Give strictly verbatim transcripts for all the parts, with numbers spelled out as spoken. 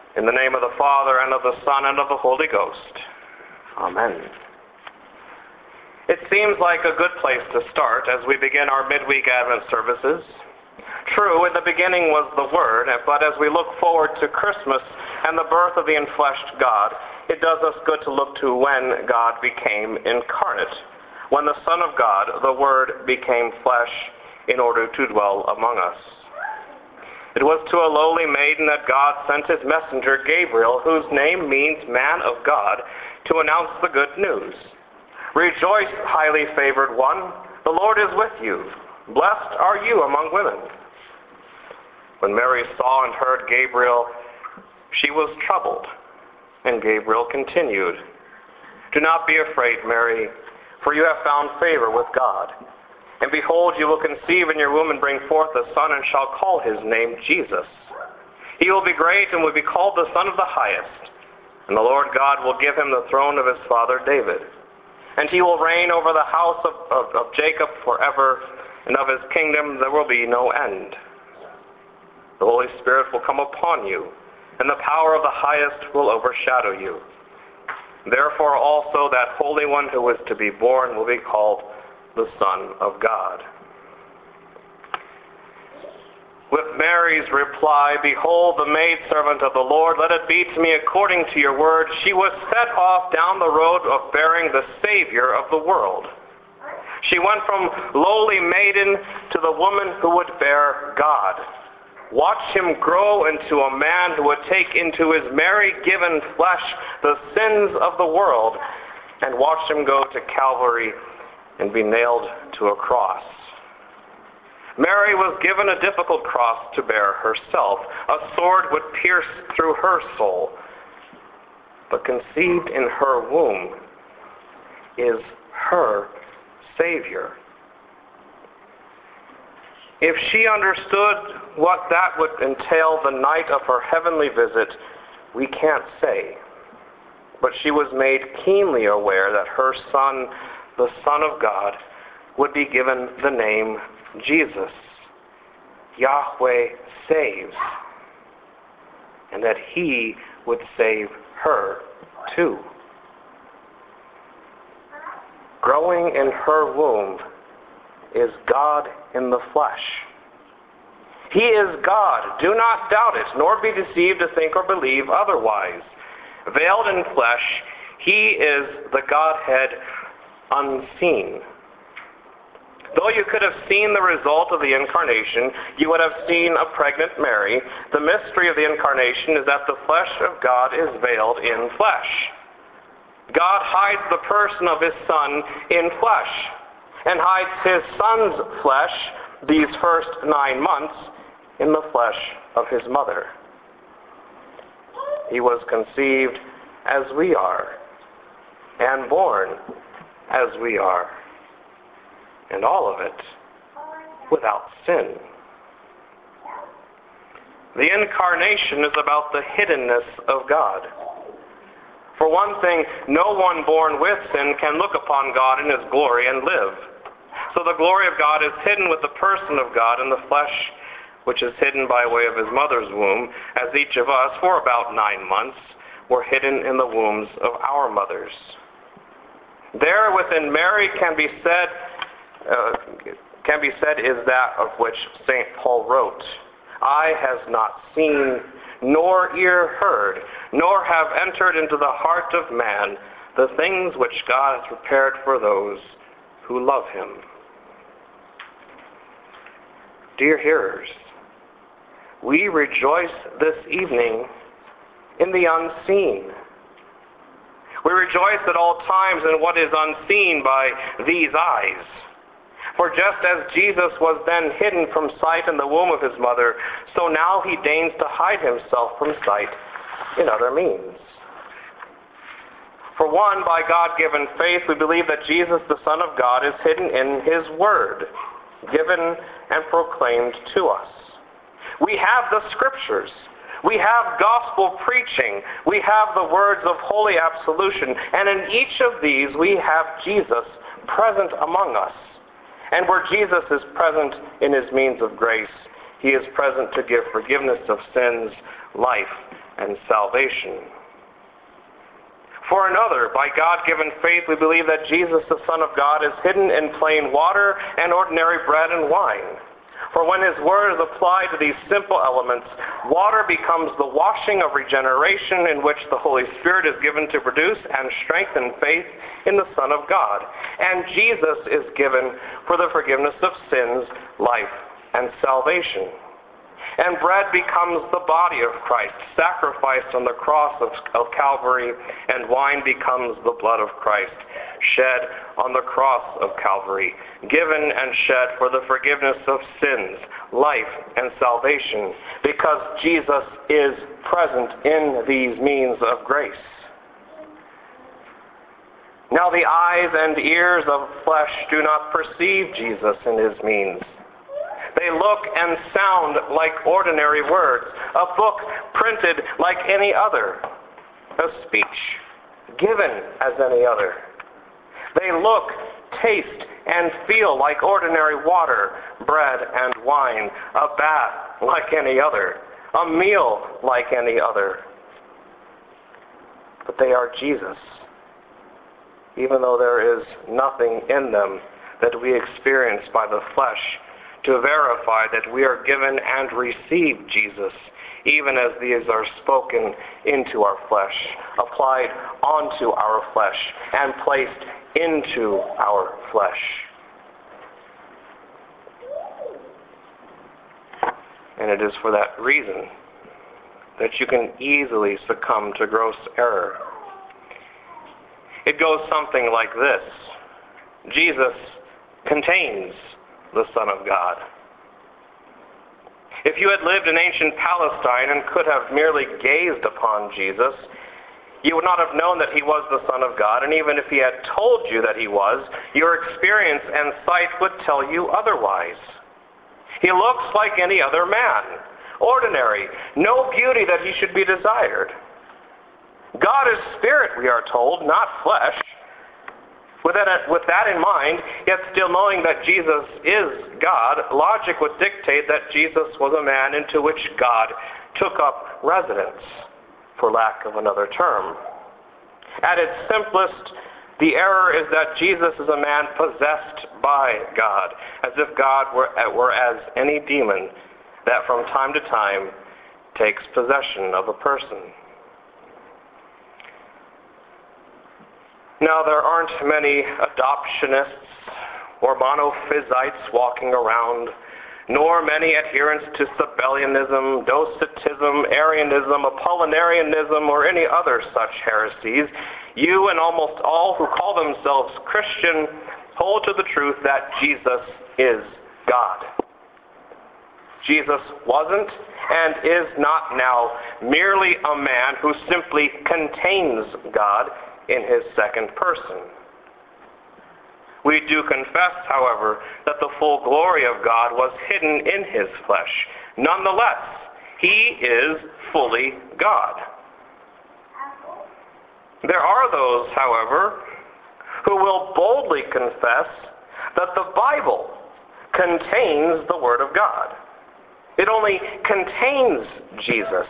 In the name of the Father, and of the Son, and of the Holy Ghost. Amen. It seems like a good place to start as we begin our midweek Advent services. True, in the beginning was the Word, but as we look forward to Christmas and the birth of the enfleshed God, it does us good to look to when God became incarnate, when the Son of God, the Word, became flesh in order to dwell among us. It was to a lowly maiden that God sent his messenger Gabriel, whose name means man of God, to announce the good news. Rejoice, highly favored one, the Lord is with you. Blessed are you among women. When Mary saw and heard Gabriel, she was troubled, and Gabriel continued, Do not be afraid, Mary, for you have found favor with God. And behold, you will conceive in your womb and bring forth a son, and shall call his name Jesus. He will be great and will be called the Son of the Highest. And the Lord God will give him the throne of his father David. And he will reign over the house of, of, of Jacob forever, and of his kingdom there will be no end. The Holy Spirit will come upon you, and the power of the Highest will overshadow you. Therefore also that Holy One who is to be born will be called the Son of God. With Mary's reply, Behold, the maidservant of the Lord, let it be to me according to your word, she was set off down the road of bearing the Savior of the world. She went from lowly maiden to the woman who would bear God. Watch him grow into a man who would take into his Mary-given flesh the sins of the world, and watch him go to Calvary and be nailed to a cross. Mary was given a difficult cross to bear herself. A sword would pierce through her soul. But conceived in her womb is her Savior. If she understood what that would entail the night of her heavenly visit, we can't say. But she was made keenly aware that her Son, the Son of God, would be given the name Jesus. Yahweh saves. And that he would save her too. Growing in her womb is God in the flesh. He is God. Do not doubt it, nor be deceived to think or believe otherwise. Veiled in flesh, he is the Godhead unseen. Though you could have seen the result of the incarnation, you would have seen a pregnant Mary. The mystery of the incarnation is that the flesh of God is veiled in flesh. God hides the person of his Son in flesh, and hides his Son's flesh, these first nine months, in the flesh of his mother. He was conceived as we are, and born as we are, and all of it without sin. The incarnation is about the hiddenness of God. For one thing, no one born with sin can look upon God in his glory and live. So the glory of God is hidden with the person of God in the flesh, which is hidden by way of his mother's womb, as each of us, for about nine months, were hidden in the wombs of our mothers. There within Mary can be said, uh, can be said is that of which Saint Paul wrote, Eye has not seen, nor ear heard, nor have entered into the heart of man the things which God has prepared for those who love him. Dear hearers, we rejoice this evening in the unseen. We rejoice at all times in what is unseen by these eyes. For just as Jesus was then hidden from sight in the womb of his mother, so now he deigns to hide himself from sight in other means. For one, by God-given faith, we believe that Jesus, the Son of God, is hidden in his Word, given and proclaimed to us. We have the Scriptures. We have gospel preaching. We have the words of holy absolution. And in each of these, we have Jesus present among us. And where Jesus is present in his means of grace, He is present to give forgiveness of sins, life, and salvation. For another, by God-given faith, we believe that Jesus, the Son of God, is hidden in plain water and ordinary bread and wine. For when his word is applied to these simple elements, water becomes the washing of regeneration in which the Holy Spirit is given to produce and strengthen faith in the Son of God. And Jesus is given for the forgiveness of sins, life, and salvation. And bread becomes the body of Christ, sacrificed on the cross of, of Calvary, and wine becomes the blood of Christ, shed on the cross of Calvary, given and shed for the forgiveness of sins, life, and salvation, because Jesus is present in these means of grace. Now the eyes and ears of flesh do not perceive Jesus in his means. They look and sound like ordinary words, a book printed like any other, a speech given as any other. They look, taste, and feel like ordinary water, bread, and wine, a bath like any other, a meal like any other. But they are Jesus, even though there is nothing in them that we experience by the flesh to verify that we are given and receive Jesus, even as these are spoken into our flesh, applied onto our flesh, and placed into our flesh. And it is for that reason that you can easily succumb to gross error. It goes something like this: Jesus contains the Son of God. If you had lived in ancient Palestine and could have merely gazed upon Jesus, you would not have known that he was the Son of God, and even if he had told you that he was, your experience and sight would tell you otherwise. He looks like any other man, ordinary, no beauty that he should be desired. God is spirit, we are told, not flesh. With that, with that in mind, yet still knowing that Jesus is God, logic would dictate that Jesus was a man into which God took up residence, for lack of another term. At its simplest, the error is that Jesus is a man possessed by God, as if God were, were as any demon that from time to time takes possession of a person. Now, there aren't many adoptionists or monophysites walking around, nor many adherents to Sabellianism, Docetism, Arianism, Apollinarianism, or any other such heresies. You and almost all who call themselves Christian hold to the truth that Jesus is God. Jesus wasn't and is not now merely a man who simply contains God in his second person. We do confess, however, that the full glory of God was hidden in his flesh. Nonetheless, he is fully God. There are those, however, who will boldly confess that the Bible contains the Word of God. It only contains Jesus.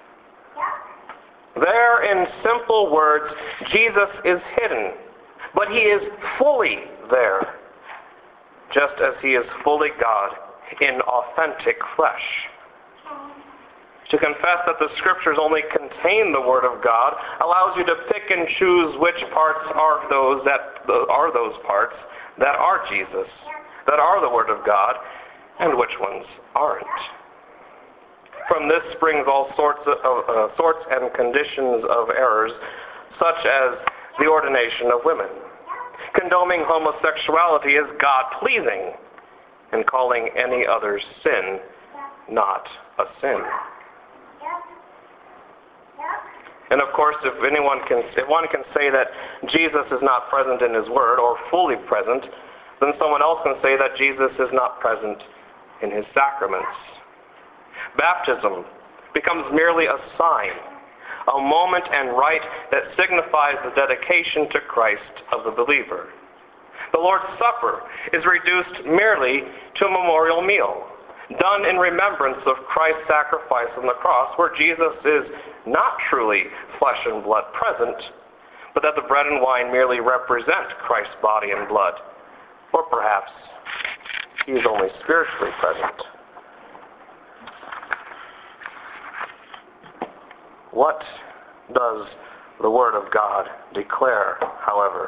There, in simple words, Jesus is hidden, but he is fully there, just as he is fully God in authentic flesh. To confess that the Scriptures only contain the Word of God allows you to pick and choose which parts are those that are those parts that are Jesus, that are the Word of God, and which ones aren't. From this springs all sorts of uh, sorts and conditions of errors, such as the ordination of women, condoning homosexuality as God-pleasing, and calling any other sin not a sin. And of course, if anyone can, if one can say that Jesus is not present in his Word or fully present, then someone else can say that Jesus is not present in his sacraments. Baptism becomes merely a sign, a moment and rite that signifies the dedication to Christ of the believer. The Lord's Supper is reduced merely to a memorial meal, done in remembrance of Christ's sacrifice on the cross, where Jesus is not truly flesh and blood present, but that the bread and wine merely represent Christ's body and blood. Or perhaps he is only spiritually present. What does the Word of God declare, however?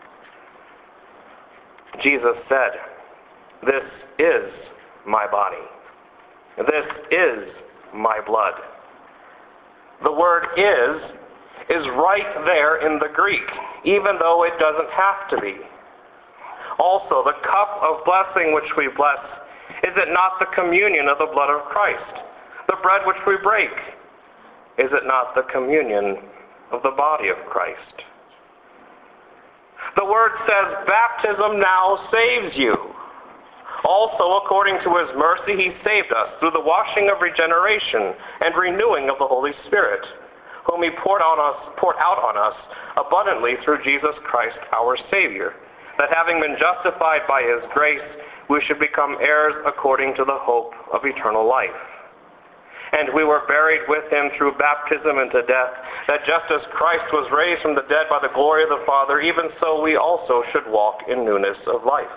Jesus said, "This is my body. This is my blood." The word is, is right there in the Greek, even though it doesn't have to be. Also, the cup of blessing which we bless, is it not the communion of the blood of Christ? The bread which we break, is it not the communion of the body of Christ? The word says, baptism now saves you. Also, according to his mercy, he saved us through the washing of regeneration and renewing of the Holy Spirit, whom he poured on us, poured out on us abundantly through Jesus Christ our Savior, that having been justified by his grace, we should become heirs according to the hope of eternal life. And we were buried with him through baptism into death, that just as Christ was raised from the dead by the glory of the Father, even so we also should walk in newness of life.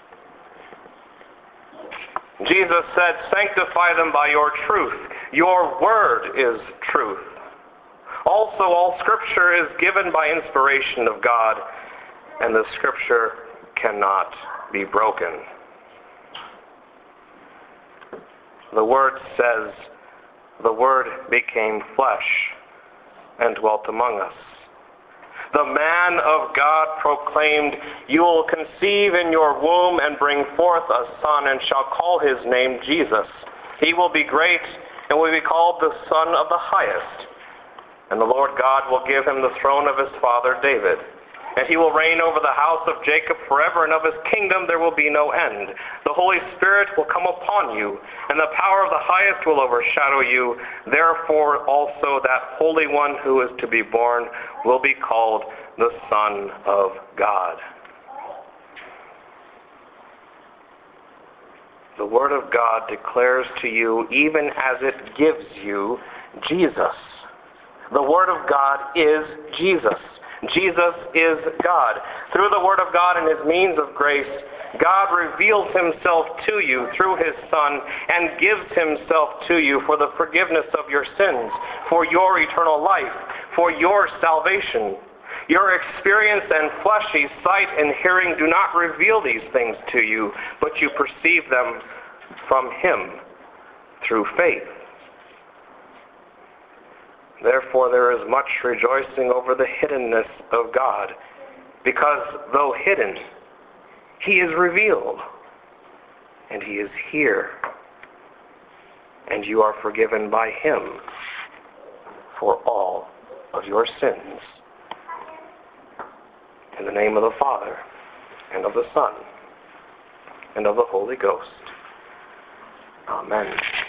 Jesus said, "Sanctify them by your truth. Your word is truth." Also, all Scripture is given by inspiration of God, and the Scripture cannot be broken. The Word says, "The Word became flesh and dwelt among us." The man of God proclaimed, "You will conceive in your womb and bring forth a son, and shall call his name Jesus. He will be great and will be called the Son of the Highest. And the Lord God will give him the throne of his father David. And he will reign over the house of Jacob forever, and of his kingdom there will be no end. The Holy Spirit will come upon you, and the power of the Highest will overshadow you. Therefore also that Holy One who is to be born will be called the Son of God." The Word of God declares to you, even as it gives you, Jesus. The Word of God is Jesus. Jesus is God. Through the Word of God and his means of grace, God reveals himself to you through his Son and gives himself to you for the forgiveness of your sins, for your eternal life, for your salvation. Your experience and fleshy sight and hearing do not reveal these things to you, but you perceive them from him through faith. Therefore, there is much rejoicing over the hiddenness of God, because though hidden, he is revealed, and he is here, and you are forgiven by him for all of your sins. In the name of the Father, and of the Son, and of the Holy Ghost. Amen.